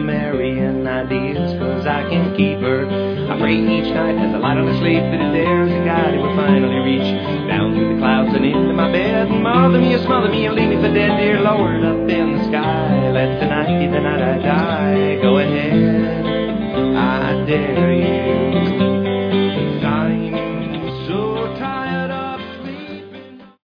marrying ideas, 'cause I can keep her. I pray each night as I lie on to sleep that if there's a God who will finally reach down through the clouds and into my bed and mother me or smother me and leave me for dead, dear Lord, up in the